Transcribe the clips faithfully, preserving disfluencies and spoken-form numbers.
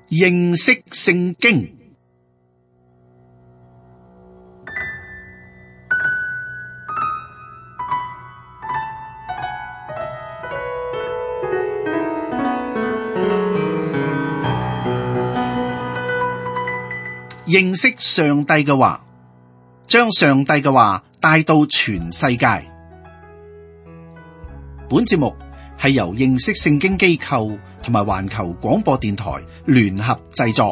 認識聖經。認識上帝嘅話，將上帝嘅話帶到全世界。本節目係由認識聖經機構同埋環球廣播電台聯合製作。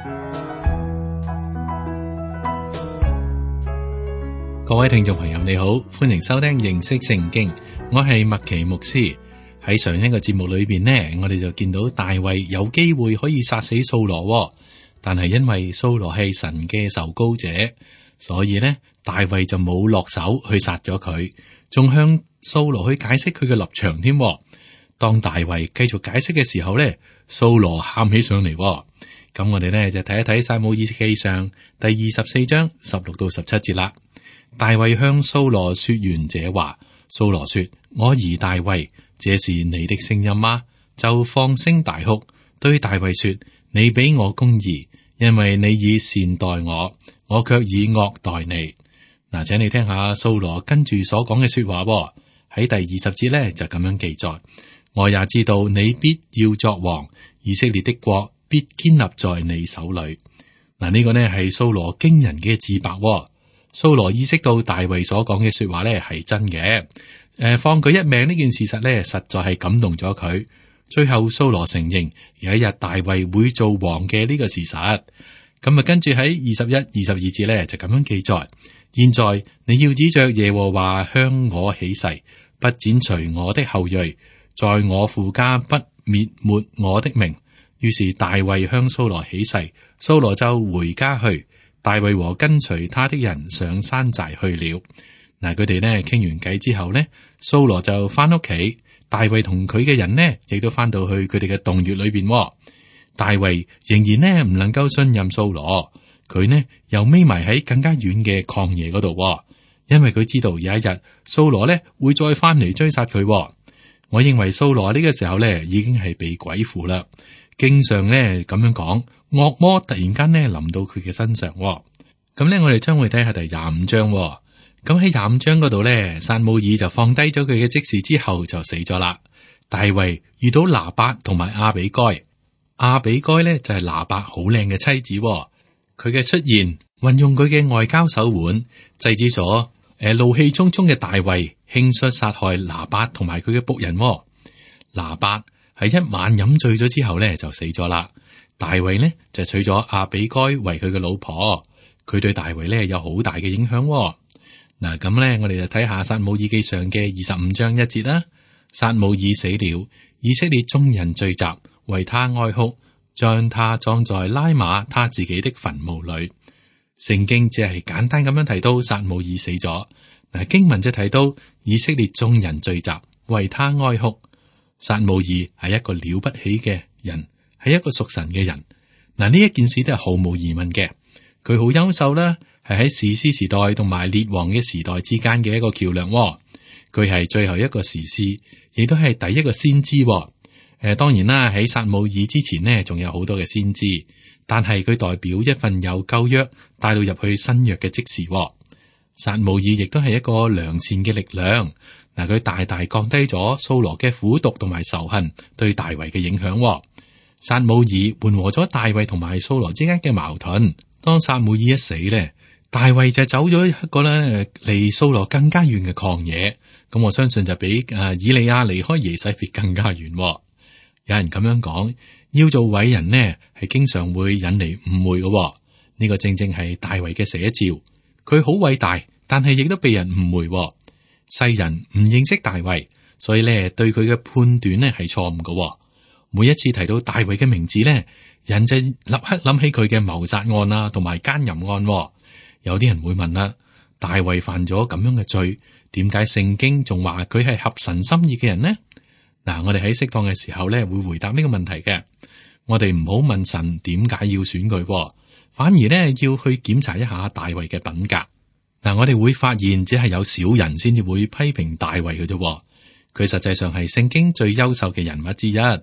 各位聽眾朋友你好，歡迎收聽認識聖經，我係麥奇牧師。喺上一個節目裏邊呢，我哋就見到大衛有機會可以殺死掃羅，但係因為掃羅係神嘅受膏者，所以呢，大衛就冇落手去殺咗佢，仲向掃羅去解釋佢嘅立場添。當大衛繼續解釋嘅時候呢，掃羅喊起上嚟。咁我哋呢就睇一睇撒母耳記上第二十四章十六到十七節啦。大衛向掃羅說完這話，掃羅說：我兒大衛，這是你的聲音嗎？就放聲大哭，對大衛說：你比我公義，因為你以善待我，我卻以惡待你。嗱，請你聽下掃羅跟住所講嘅說話。喺第二十節咧就咁樣記載：我也知道你必要作王，以色列的國必堅立在你手裏。嗱，呢個呢係掃羅驚人嘅自白。掃羅意識到大衛所講嘅說話咧係真嘅，誒，放佢一命呢件事實咧實在係感動咗佢。最後掃羅承認有一日大衛會做王嘅呢個事實。咁啊，跟住喺二十一、二十二節咧就咁樣記載：現在你要指着耶和華向我起誓，不剪除我的後裔，在我父家不滅沒我的名。於是大衛向掃羅起誓，掃羅就回家去。大衛和跟隨他的人上山寨去了。嗱，佢哋呢傾完偈之後呢，掃羅就翻屋企，大衛同佢嘅人呢亦都翻到去佢哋嘅洞穴裏邊。大衛仍然呢唔能夠信任掃羅，佢呢又匿埋喺更加遠嘅曠野嗰度，因為佢知道有一日掃羅呢會再翻嚟追殺佢。我認為掃羅呢個時候呢已經係被鬼附啦，經常呢咁樣講，惡魔突然間呢臨到佢嘅身上。咁呢，我哋將會睇下第廿五章。咁喺廿五章嗰度呢，撒母耳就放低咗佢嘅職事之後就死咗啦。大衛遇到拿八同埋亞比該，亞比該呢就係拿八好靚嘅妻子。佢嘅出現運用佢嘅外交手腕，制止咗誒怒氣沖沖嘅大衛輕率殺害拿八同埋佢嘅僕人。拿八喺一晚飲醉咗之後呢就死咗啦。大衛呢就娶咗亞比該為佢嘅老婆，佢對大衛呢有好大嘅影響。嗱，咁呢我哋就睇下撒母耳記上嘅二十五章一節啦。撒母耳死了，以色列眾人聚集為他哀哭，將他葬在拉馬他自己的墳墓裏。聖經只係簡單咁樣提到撒母耳死咗，嗱，經文就提到以色列眾人聚集為他哀哭。撒母耳係一個了不起嘅人，係一個屬神嘅人。嗱，呢一件事都係毫無疑問嘅，佢好優秀啦，係喺士師時代同埋列王嘅時代之間嘅一個橋樑。佢係最後一個士師，亦都係第一個先知。誒、呃，當然啦，喺撒母耳之前呢，仲有好多嘅先知，但係佢代表一份由舊約帶到入去新約嘅職事。撒母耳亦都係一個良善嘅力量。嗱，佢大大降低咗掃羅嘅苦毒同埋仇恨對大衛嘅影響。撒母耳緩和咗大衛同埋掃羅之間嘅矛盾。當撒母耳一死咧，大衛就走咗一個咧離掃羅更加遠嘅曠野。咁我相信就比誒以利亞離開耶洗別更加遠。有人咁樣講，要做偉人呢係經常會引嚟誤會嘅。呢個正正係大衛嘅寫照。佢好偉大，但係亦都被人誤會。世人唔認識大衛，所以咧對佢嘅判斷呢係錯誤嘅。每一次提到大衛嘅名字呢，人就立刻諗起佢嘅謀殺案啊，同埋奸淫案。有啲人會問啦，大衛犯咗咁樣嘅罪，點解聖經仲話佢係合神心意嘅人呢？嗱，我哋喺適當嘅時候咧會回答呢個問題嘅。我哋唔好問神點解要選佢，反而咧要去檢查一下大衛嘅品格。嗱，我哋會發現只係有少人先至會批評大衛嘅啫。佢實際上係聖經最優秀嘅人物之一。嗱，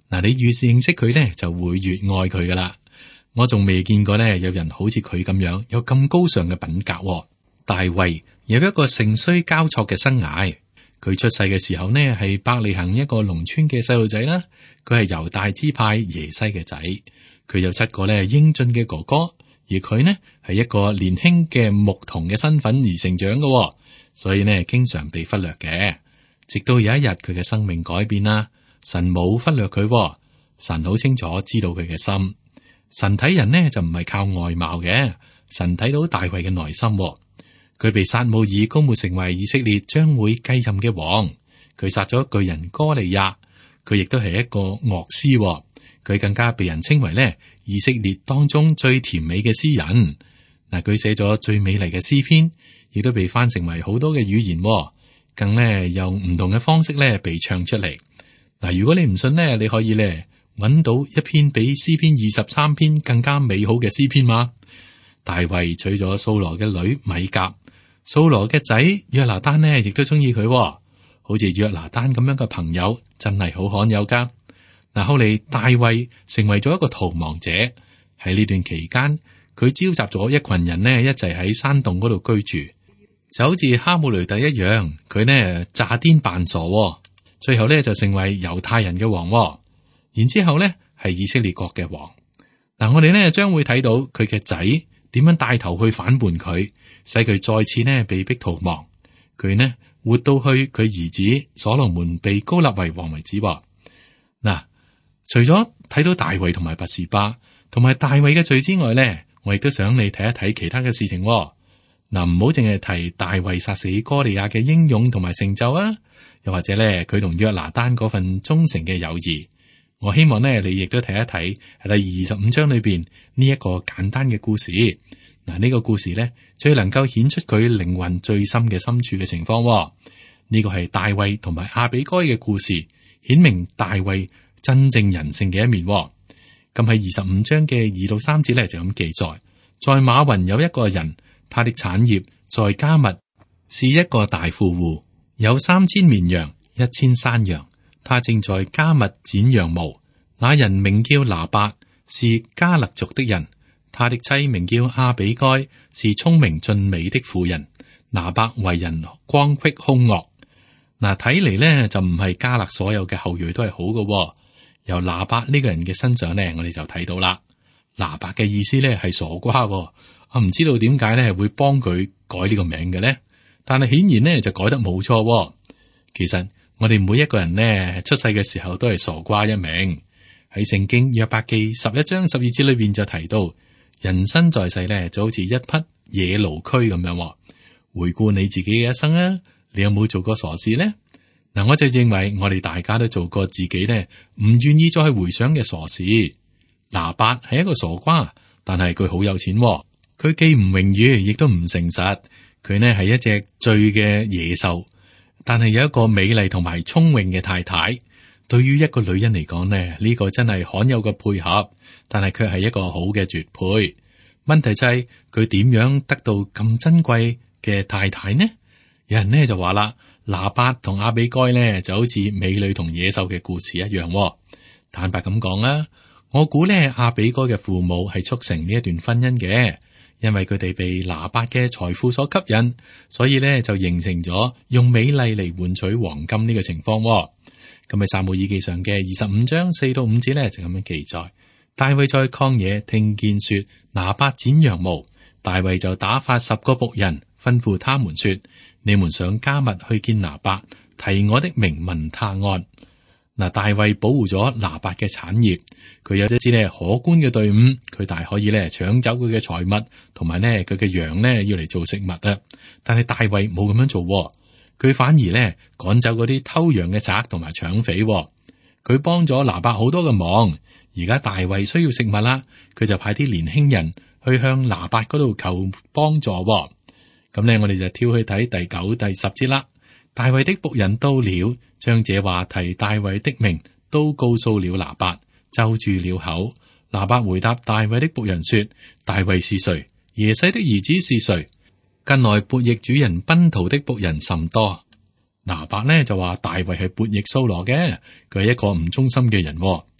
嗱，你越認識佢咧，就會越愛佢噶啦。我仲未見過咧，有人好似佢咁樣有咁高尚嘅品格。大衛有一個盛衰交錯嘅生涯。佢出世嘅時候呢，係伯利恆一個農村嘅細路仔啦。佢係猶大支派耶西嘅仔。佢有七個咧英俊嘅哥哥，而佢呢係一個年輕嘅牧童嘅身份而成長嘅，所以呢經常被忽略嘅。直到有一日，佢嘅生命改變啦，神冇忽略佢，神好清楚知道佢嘅心。神睇人呢就唔係靠外貌嘅，神睇到大衛嘅內心。佢被撒母耳膏抹成為以色列將會繼任嘅王。佢殺咗巨人哥利亞，佢亦都係一個樂師。佢更加被人稱為呢以色列當中最甜美嘅詩人。嗱，佢寫咗最美麗嘅詩篇，亦都被翻成為好多嘅語言，更呢用唔同嘅方式咧被唱出嚟。嗱，如果你唔信呢，你可以咧揾到一篇比詩篇二十三篇更加美好嘅詩篇嘛。大衛娶咗掃羅嘅女米甲，掃羅嘅仔約拿單呢亦都中意佢，好似約拿單咁樣嘅朋友真係好罕有噶。嗱，後嚟大衛成為咗一個逃亡者，喺呢段期間，佢召集咗一群人呢一齊喺山洞嗰度居住，就好似哈姆雷特一樣，佢呢詐癲扮傻，最後呢就成為猶太人嘅王，然之後呢係以色列國嘅王。嗱，我哋呢將會睇到佢嘅仔點樣帶頭去反叛佢，使佢再次呢被逼逃亡。佢呢活到去佢兒子所羅門被膏立為王為止。嗱，除咗睇到大衛同埋拔示巴同埋大衛嘅罪之外咧，我亦都想你睇一睇其他嘅事情。嗱，唔好淨係提大衛殺死哥利亞嘅英勇同埋成就啊，又或者咧佢同約拿單嗰份忠誠嘅友誼。我希望呢，你亦都睇一睇喺第二十五章裏邊呢一個簡單嘅故事。嗱，呢個故事咧最能夠顯出佢靈魂最深嘅深處嘅情況。呢個係大衛同埋亞比該嘅故事，顯明大衛真正人性嘅一面。咁喺二十五章嘅二到三節咧就咁記載，在馬雲有一個人，他的產業在迦密，是一個大富戶，有三千綿羊，一千山羊。他正在迦密剪羊毛。那人名叫拿八，是迦勒族的人。他的妻名叫亞比該，是聰明俊美的婦人。拿八為人光僻兇惡。嗱，睇嚟咧就唔係迦勒所有嘅後裔都係好嘅。由拿八呢個人嘅身上咧，我哋就睇到啦。拿八嘅意思咧係傻瓜，我唔知道點解咧會幫佢改呢個名嘅咧。但係顯然咧就改得冇錯。其實我哋每一個人呢，出世嘅時候都係傻瓜一名。喺聖經約伯記十一章十二節裏邊就提到，人生在世咧就好似一匹野驢駒咁樣。回顧你自己嘅一生啊，你有冇做過傻事呢？嗱，我就認為我哋大家都做過自己呢唔願意再回想嘅傻事。拿八係一個傻瓜，但係佢好有錢，佢既唔榮譽，亦都唔誠實。佢呢係一隻醉嘅野獸，但係有一個美麗同埋聰穎嘅太太。對於一個女人嚟講呢，呢個真係罕有嘅配合，但係卻係一個好嘅絕配。問題就係佢點樣得到咁珍貴嘅太太呢？有人呢就話啦，拿八同亞比該呢就好似美女同野獸嘅故事一樣。坦白咁講啦，我估呢亞比該嘅父母係促成呢一段婚姻嘅，因為佢哋被拿八嘅財富所吸引，所以呢就形成咗用美麗嚟換取黃金呢個情況。咁喺撒母耳記上嘅二十五章四到五節呢就咁樣記載，大衛在曠野聽見說拿八剪羊毛，大衛就打發十個僕人吩咐他們說，你們上迦密去見拿八，提我的名問他案。嗱，大衛保護咗拿八嘅產業，佢有一支咧可觀嘅隊伍，佢大可以咧搶走佢嘅財物，同埋咧佢嘅羊咧要嚟做食物啊。但係大衛冇咁樣做，佢反而咧趕走嗰啲偷羊嘅賊同埋搶匪。佢幫咗拿八好多嘅忙。而家大衛需要食物啦，佢就派啲年輕人去向拿八嗰度求幫助。咁咧，我哋就跳去睇第九、第十節啦。大衛的僕人到了，將這話提大衛的名都告訴了拿八，就住了口。拿八回答大衛的僕人說：大衛是誰？耶西的兒子是誰？近來悖逆主人奔逃的僕人甚多。拿八呢就話大衛係悖逆掃羅嘅，佢係一個唔忠心嘅人。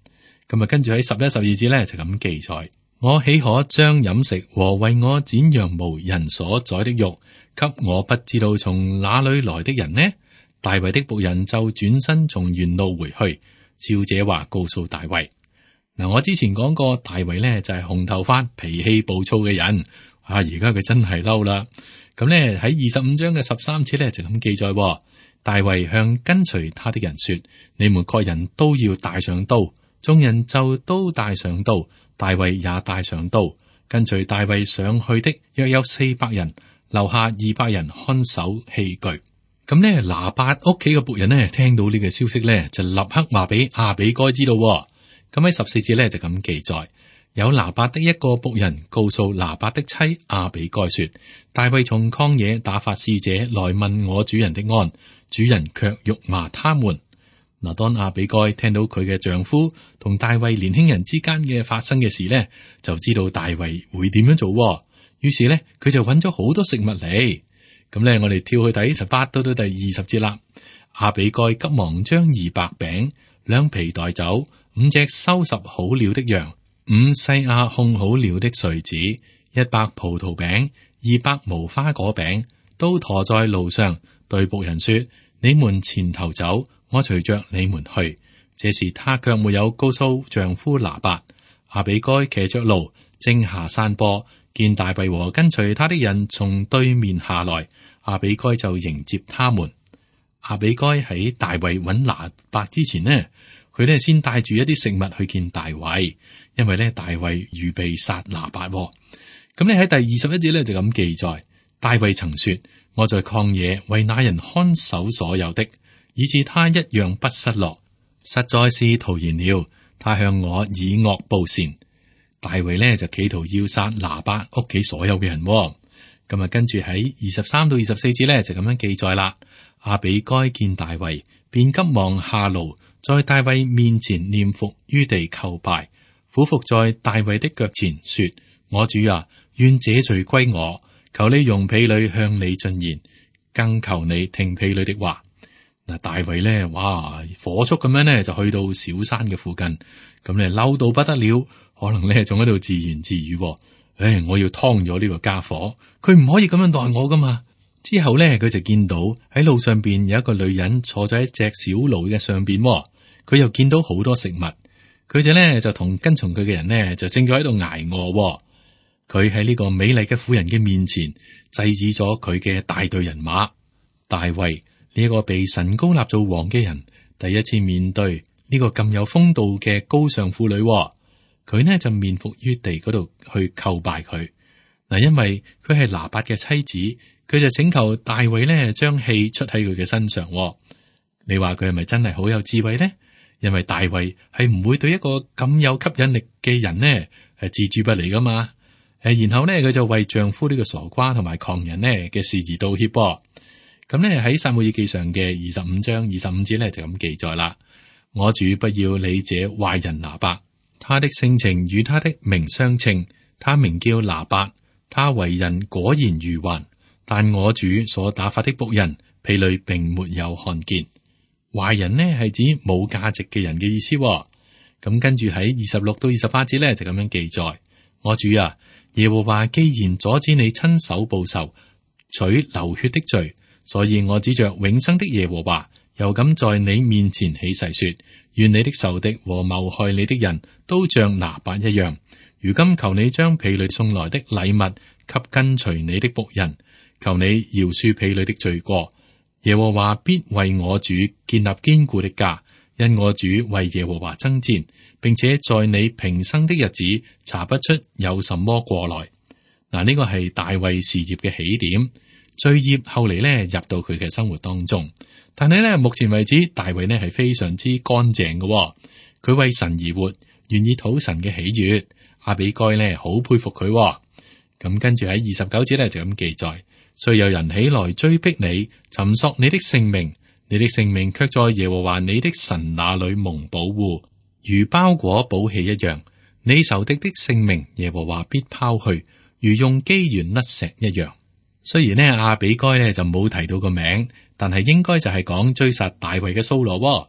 咁啊，跟住喺十一、十二節咧就咁記載：我豈可將飲食和為我剪羊毛人所宰的肉，給我不知道從哪裏來的人呢？大衛的僕人就轉身從原路回去，照這話告訴大衛。嗱，我之前講過，大衛呢就係紅頭髮、脾氣暴躁嘅人。啊，而家佢真係嬲啦。咁呢喺二十五章嘅十三節呢就咁記載：大衛向跟隨他的人說：你們各人都要帶上刀。眾人就都帶上刀，大衛也帶上刀。跟隨大衛上去的約有四百人，留下二百人看守器具。咁呢，拿八屋企嘅僕人呢，聽到呢個消息呢，就立刻話俾亞比該知道。咁喺十四節呢，就咁記載：有拿八的一個僕人告訴拿八的妻亞比該說，大衛從曠野打發使者來問我主人的安，主人卻辱罵他們。嗱，當亞比該聽到佢嘅丈夫同大衛年輕人之間嘅發生嘅事呢，就知道大衛會點樣做。於是呢，佢就揾咗好多食物嚟。咁咧，我哋跳去第十八到到第二十節啦。亞比該急忙將二百餅、兩皮袋酒、五隻收拾好了的羊、五細亞烘好了的穗子、一百葡萄餅、二百無花果餅，都馱在路上，對僕人說：你們前頭走，我隨着你們去。這時她卻沒有告訴丈夫拿八。亞比該騎着驢，正下山坡，見大衛和跟隨他的人從對面下來，亞比該就迎接他們。亞比該喺大衛揾拿八之前呢，佢呢先帶住一啲食物去見大衛，因為呢大衛預備殺拿八。咁呢喺第二十一節呢就咁記載：大衛曾說，我在曠野為那人看守所有的，以致他一樣不失落，實在是徒然了。他向我以惡報善。大衛呢就企圖要殺拿八屋企所有嘅人。咁啊，跟住喺二十三到二十四節呢，就咁樣記載啦。亞比該見大衛，便急忙下驢，在大衛面前臉伏於地叩拜，俯伏在大衛的腳前，說：我主啊，願這罪歸我，求你容婢女向你進言，更求你聽婢女的話。嗱，大衛呢，哇，火速咁樣呢，就去到小山嘅附近，咁呢嬲到不得了，可能呢仲喺度自言自語。唉，我要劏咗呢個家伙，佢唔可以咁樣待我噶嘛。之後咧，佢就見到喺路上邊有一個女人坐咗喺隻小驢嘅上邊，佢又見到好多食物，佢就咧就同跟從佢嘅人呢，就正咗喺度挨餓。佢喺呢個美麗嘅婦人嘅面前制止咗佢嘅大隊人馬。大衛呢個被神膏立做王嘅人，第一次面對呢個咁有風度嘅高尚婦女。佢呢就面伏於地嗰度去叩拜佢。嗱，因為佢係拿八嘅妻子，佢就請求大衛呢將氣出喺佢嘅身上。你話佢係咪真係好有智慧呢？因為大衛係唔會對一個咁有吸引力嘅人呢係置諸不理噶嘛。誒，然後呢佢就為丈夫呢個傻瓜同埋狂人呢嘅事而道歉。咁呢喺撒母耳記上嘅二十五章二十五節呢就咁記載啦。我主不要理這壞人拿八。他的性情與他的名相稱，他名叫拿八，他為人果然如幻，但我主所打發的僕人，婢女並沒有看見。壞人呢係指冇價值嘅人嘅意思。咁跟住喺二十六到二十八節呢就咁樣記載：我主啊，耶和華既然阻止你親手報仇，取流血的罪，所以我指着永生的耶和華，又敢在你面前起誓說，願你的仇敵和謀害你的人都像拿八一樣。如今求你將婢女送來的禮物給跟隨你的僕人，求你饒恕婢女的罪過。耶和華必為我主建立堅固的家，因我主為耶和華爭戰，並且在你平生的日子查不出有什麼過來。嗱，呢個係大衛事業嘅起點，罪孽後嚟呢入到佢嘅生活當中。但係咧，目前為止，大衛呢係非常之乾淨嘅。佢為神而活，願意討神嘅喜悅。亞比該呢好佩服佢。咁跟住喺二十九節呢就咁記載：雖有人起來追逼你，尋索你的性命，你的性命卻在耶和華你的神那裏蒙保護，如包裹寶器一樣。你仇敵的性命，耶和華必拋去，如用機弦甩石一樣。雖然呢亞比該呢就冇提到個名。但係應該就係講追殺大衛嘅掃羅。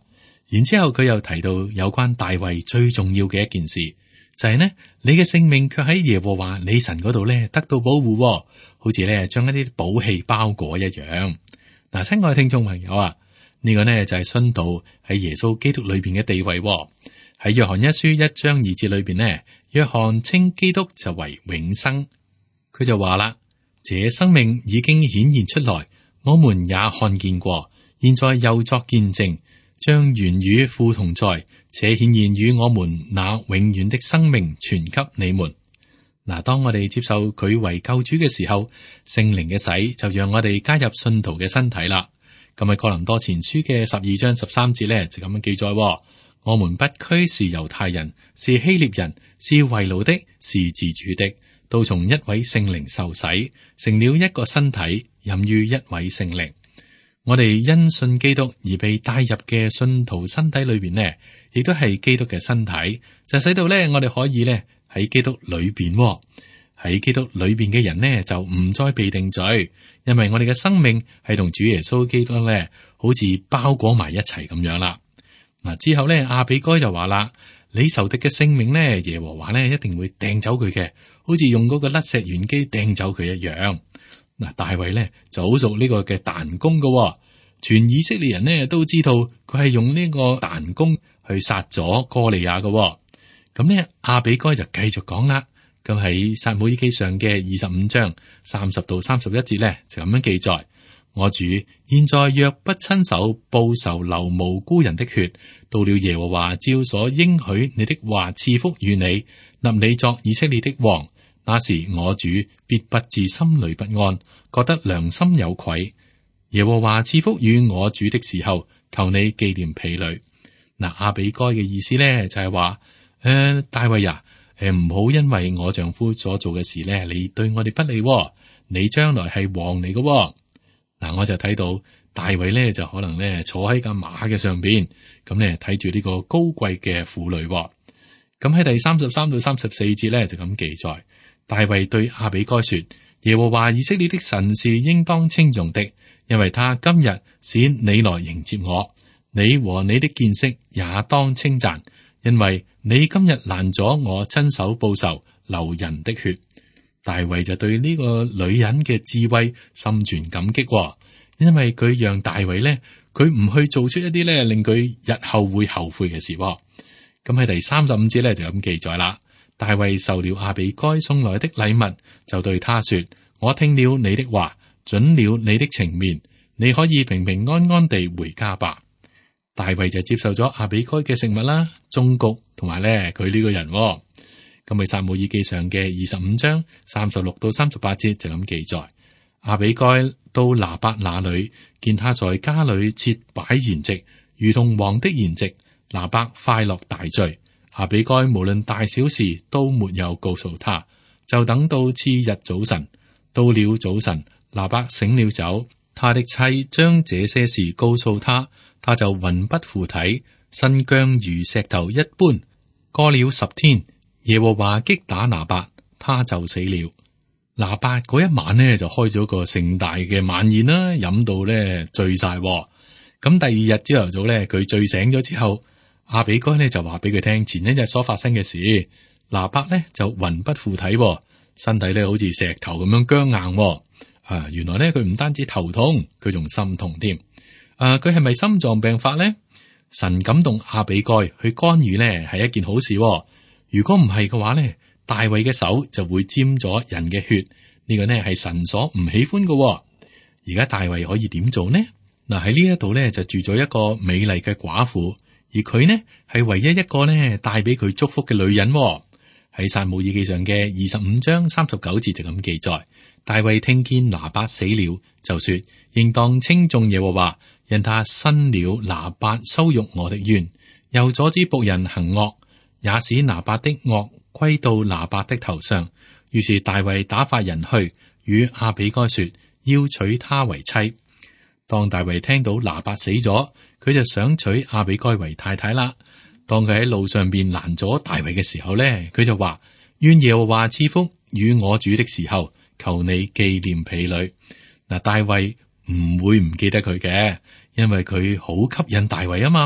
然之後佢又提到有關大衛最重要嘅一件事，就係呢，你嘅性命卻喺耶和華你神嗰度咧得到保護，好似咧將一啲寶器包裹一樣。嗱，親愛嘅聽眾朋友啊，呢個呢就係信徒喺耶穌基督裏邊嘅地位。喺約翰一書一章二節裏邊呢，約翰稱基督就為永生，佢就話啦：這生命已經顯現出來，我們也看見過，現在又作見證，將原與父同在，且顯現與我們那永遠的生命傳給你們。嗱，當我哋接受佢為救主嘅時候，聖靈嘅洗就讓我哋加入信徒嘅身體啦。咁喺哥林多前書嘅十二章十三節咧就咁樣記載：我們不拘是猶太人，是希臘人，是為奴的，是自主的，都從一位聖靈受洗，成了一個身體，飲於一位聖靈。我哋因信基督而被帶入嘅信徒身體裏邊呢，亦都係基督嘅身體，就使到咧我哋可以咧喺基督裏邊，喺基督裏邊嘅人呢就唔再被定罪，因為我哋嘅生命係同主耶穌基督咧好似包裹埋一齊咁樣啦。嗱，之後咧，亞比該就話啦：你仇敵嘅性命呢，耶和華呢一定會掟走佢嘅，好似用嗰個甩石原機掟走佢一樣。嗱，大衛呢就好熟呢個嘅彈弓噶，全以色列人呢都知道佢係用呢個彈弓去殺咗歌利亞噶。咁呢，亞比該就繼續講啦。咁喺撒母耳記上嘅二十五章三十到三十一節呢，就咁樣記載。我主現在若不親手報仇流無辜人的血，到了耶和華照所應許你的話賜福與你，立你作以色列的王，那時我主必不至心裏不安，覺得良心有愧。耶和華賜福與我主的時候，求你紀念婢女。嗱，亞比該嘅意思咧就係話，誒、呃，大衛啊，誒唔好因為我丈夫所做嘅事咧，你對我哋不利、哦，你將來係王嚟嘅、哦。嗱，我就睇到大衛咧，就可能咧坐喺架馬嘅上邊，咁咧睇住呢個高貴嘅婦女。咁喺第三十三到三十四節咧就咁記載，大衛對亞比該說：耶和華以色列的神是應當稱頌的，因為他今日使你來迎接我，你和你的見識也當稱讚，因為你今日攔咗我親手報仇流人的血。大衛就對呢個女人嘅智慧心存感激、哦，因為佢讓大衛咧，佢唔去做出一啲咧令佢日後會後悔嘅事、哦。咁喺第三十五節咧就咁記載啦。大衛受了亞比該送來的禮物，就對他說：我聽了你的話，准了你的情面，你可以平平安安地回家吧。大衛就接受咗亞比該嘅食物啦、忠告同埋咧佢呢個人、哦。咁喺撒母耳記上嘅二十五章三十六到三十八節就咁記載，亞比該到拿八那裏，見他在家裏設擺筵席，如同王的筵席。拿八快樂大醉，亞比該無論大小事都沒有告訴他，就等到次日早晨。到了早晨，拿八醒了酒，他的妻將這些事告訴他，他就魂不附體，身僵如石頭一般。過了十天，耶和華擊打拿八，他就死了。拿八嗰一晚呢，就開咗個盛大嘅晚宴啦，飲到咧醉晒。咁第二日朝頭早咧，佢醉醒咗之後，亞比該呢就話俾佢聽前一日所發生嘅事。拿八呢就魂不附體，身體咧好似石頭咁樣僵硬。啊，原來咧佢唔單止頭痛，佢仲心痛添。啊，佢係咪心臟病發呢？神感動亞比該去干預呢，係一件好事。如果唔係嘅話咧，大衛嘅手就會沾咗人嘅血，呢個呢係神所唔喜歡嘅。而家大衛可以點做呢？嗱，喺呢一度咧就住咗一個美麗嘅寡婦。而佢呢係唯一一個呢帶俾佢祝福嘅女人。喺撒母耳記上嘅二十五章三十九節就咁記載，大衛聽見拿八死了，就說：應當稱頌耶和華，因他伸了拿八羞辱我的冤，又阻止僕人行惡，也使拿八的惡歸到拿八的頭上。於是大衛打發人去與亞比該說，要娶她為妻。當大衛聽到拿八死咗，佢就想娶亞比該為太太啦。當佢喺路上邊攔咗大衛嘅時候咧，佢就話：願耶和華賜福與我主的時候，求你紀念婢女。嗱，大衛唔會唔記得佢嘅，因為佢好吸引大衛啊嘛。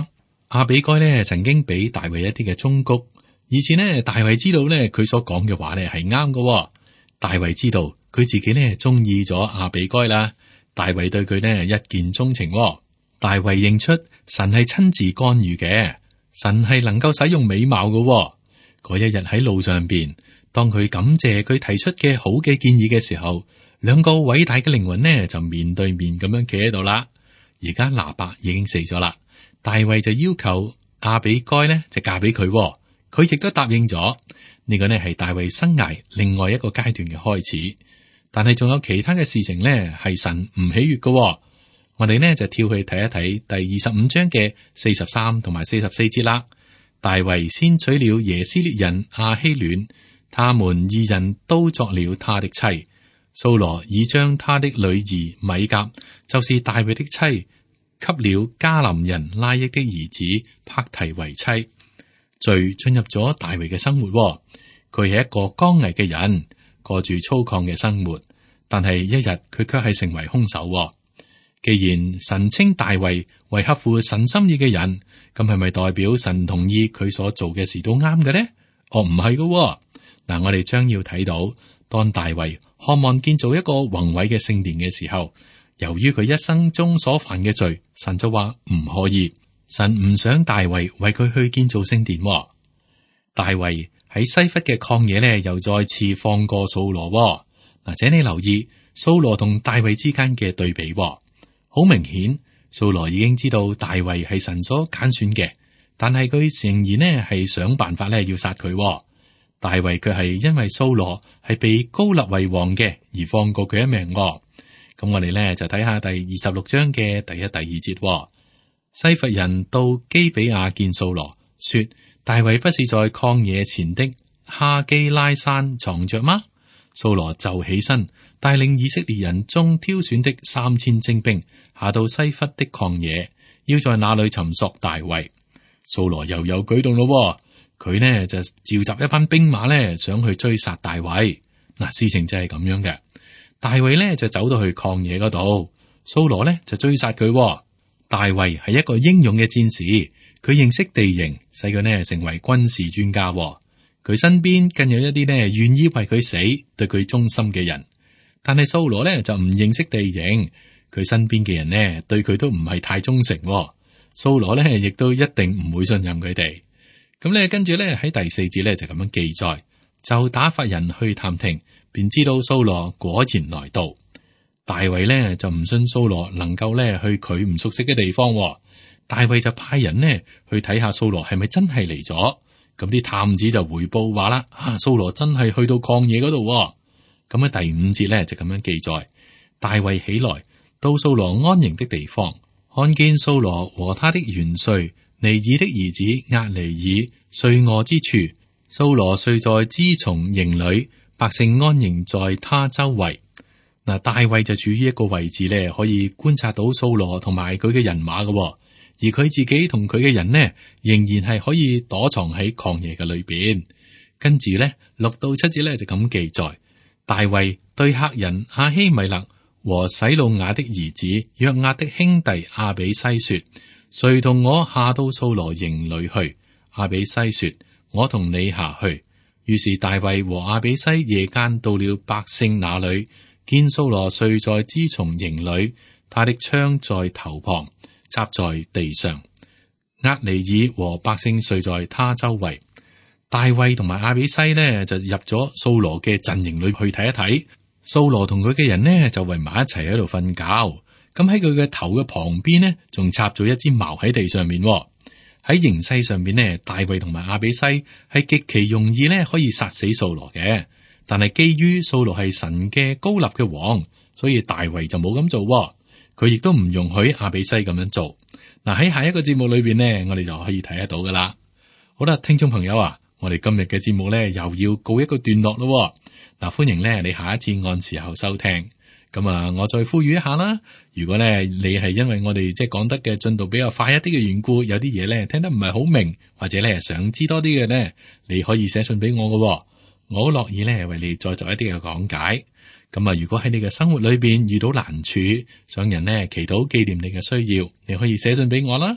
亞比該咧曾經俾大衛一啲嘅忠告，以前呢，大衛知道咧佢所講嘅話咧係啱嘅。大衛知道佢自己咧中意咗亞比該啦，大衛對佢呢一見鍾情。大衛認出神係親自干預嘅，神係能夠使用美貌嘅。嗰一日喺路上邊，當佢感謝佢提出嘅好嘅建議嘅時候，兩個偉大嘅靈魂呢就面對面咁樣企喺度啦。而家拿伯已經死咗啦，大衛就要求亞比該呢就嫁俾佢，佢亦都答應咗。呢個呢係大衛生涯另外一個階段嘅開始，但係仲有其他嘅事情呢係神唔喜悅嘅。我哋呢就跳去睇一睇第二十五章嘅四十三同埋四十四節啦。大衛先娶了耶斯列人亞希暖，他們二人都作了他的妻。掃羅已將他的女兒米甲，就是大衛的妻，給了迦南人拉億的兒子帕提為妻。罪進入咗大衛嘅生活，佢係一個剛毅嘅人，過住粗獷嘅生活，但係一日佢卻係成為兇手。既然神稱大衛為合乎神心意嘅人，咁係咪代表神同意佢所做嘅事都啱嘅呢？哦，唔係嘅。嗱，我哋將要睇到，當大衛渴望建造一個宏偉嘅聖殿嘅時候，由於佢一生中所犯嘅罪，神就話唔可以。神唔想大衛為佢去建造聖殿。大衛喺西弗嘅曠野呢，又再次放過掃羅。嗱，請你留意掃羅同大衛之間嘅對比。好明顯，掃羅已經知道大衛係神所揀選嘅，但係佢仍然呢係想辦法咧要殺佢。大衛卻係因為掃羅係被膏立為王嘅，而放過佢一命。咁我哋呢就睇下第二十六章嘅第一、第二節。西弗人到基比亞見掃羅，說：大衛不是在曠野前的哈基拉山藏着嗎？掃羅就起身，帶領以色列人中挑選的三千精兵，下到西弗的曠野，要在那裏尋索大衛。掃羅又有舉動咯，佢呢就召集一班兵馬呢，想去追殺大衛。嗱，事情就係咁樣嘅。大衛呢就走到去曠野嗰度，掃羅呢就追殺佢。大衛係一個英勇嘅戰士，佢認識地形，使佢呢成為軍事專家。佢身邊更有一啲呢願意為佢死、對佢忠心嘅人。但係掃羅呢就唔認識地形，佢身邊嘅人呢對佢都唔係太忠誠。掃羅呢亦都一定唔會信任佢哋。咁呢跟住呢喺第四節呢就咁樣記載，就打發人去探聽，便知道掃羅果然來到。大衛呢就唔信掃羅能夠呢去佢唔熟悉嘅地方。大衛就派人呢去睇下掃羅係咪真係嚟咗。咁啲探子就回報話啦：啊，掃羅真係去到曠野嗰度。咁喺第五節呢就咁樣記載，大衛起來到掃羅安營的地方，看見掃羅和他的元帥尼爾的兒子押尼爾睡臥之處，掃羅睡在枝叢營裏，百姓安營在他周圍。嗱，大衛就處於一個位置咧，可以觀察到掃羅同埋佢嘅人馬嘅，而佢自己同佢嘅人呢，仍然係可以躲藏喺曠野嘅裏邊。跟住咧，六到七節咧就咁記載，大衛對赫人亞希米勒和洗魯雅的兒子約押的兄弟亞比篩說：誰同我下到掃羅營裏去？亞比篩說：我同你下去。於是大衛和亞比篩夜間到了百姓那裏。見掃羅睡在枝叢營裏，他的槍在頭旁，插在地上。押尼爾和百姓睡在他周圍。大衛同埋亞比篩呢就入咗掃羅嘅陣營裏去睇一睇。掃羅同佢嘅人呢就圍埋一齊喺度瞓覺。咁喺佢嘅頭嘅旁邊呢，仲插咗一支矛喺地上面。喺形勢上面呢，大衛同埋亞比篩係極其容易呢可以殺死掃羅嘅。但係基於掃羅係神嘅膏立嘅王，所以大衛就冇咁做。佢亦都唔容許亞比篩咁樣做。嗱，喺下一個節目裏邊呢，我哋就可以睇得到噶啦。好啦，聽眾朋友啊，我哋今日嘅節目呢又要告一個段落咯。嗱，歡迎呢你下一次按時候收聽。咁啊，我再呼籲一下啦。如果呢你係因為我哋即係講得嘅進度比較快一啲嘅緣故，有啲嘢呢聽得唔係好明，或者呢想知多啲嘅呢，你可以寫信俾我噶。我好樂意咧為你再做一啲嘅講解。咁啊，如果喺你嘅生活裏邊遇到難處，想人呢祈禱紀念你嘅需要，你可以寫信俾我啦。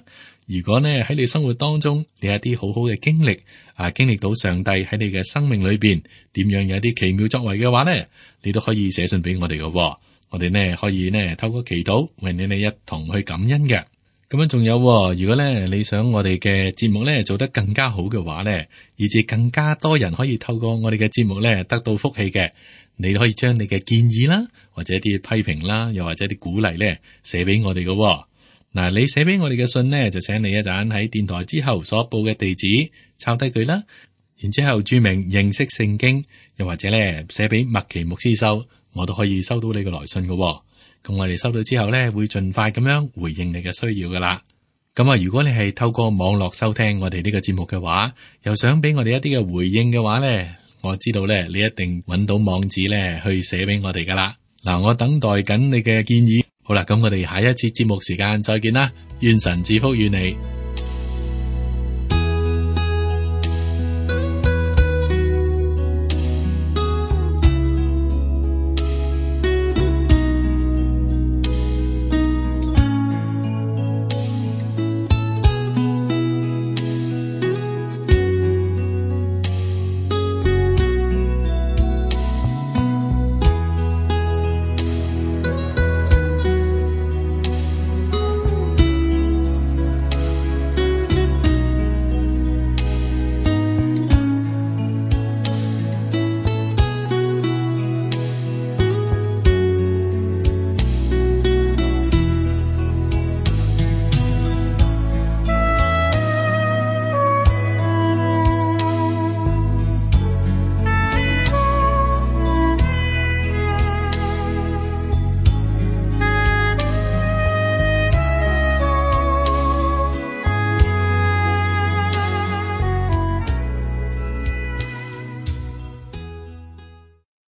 如果呢喺你生活當中，你有一啲好好嘅經歷啊，經歷到上帝喺你嘅生命裏邊點樣有一啲奇妙作為嘅話呢，你都可以寫信俾我哋嘅。我哋呢可以呢透過祈禱為你哋一同去感恩嘅。咁樣仲有，如果咧你想我哋嘅節目咧做得更加好嘅話咧，以至更加多人可以透過我哋嘅節目咧得到福氣嘅，你可以將你嘅建議啦，或者一啲批評啦，又或者啲鼓勵咧寫俾我哋嘅。嗱，你寫俾我哋嘅信呢，就請你一陣喺電台之後所報嘅地址抄低佢啦，然之後注明認識聖經，又或者咧寫俾麥奇牧師收，我都可以收到你嘅來信嘅。咁我哋收到之後咧，會盡快咁樣回應你嘅需要噶啦。咁啊，如果你係透過網絡收聽我哋呢個節目嘅話，又想俾我哋一啲嘅回應嘅話咧，我知道咧，你一定揾到網址咧去寫俾我哋噶啦。嗱，我等待緊你嘅建議。好啦，咁我哋下一次節目時間再見啦，願神賜福與你。